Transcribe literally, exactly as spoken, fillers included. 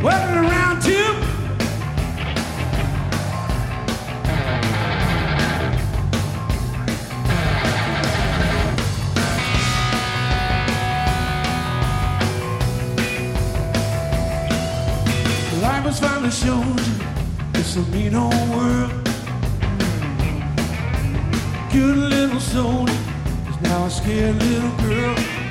working around too. Life has finally shown you it's a mean old world. Good little soldier is now a scared little girl.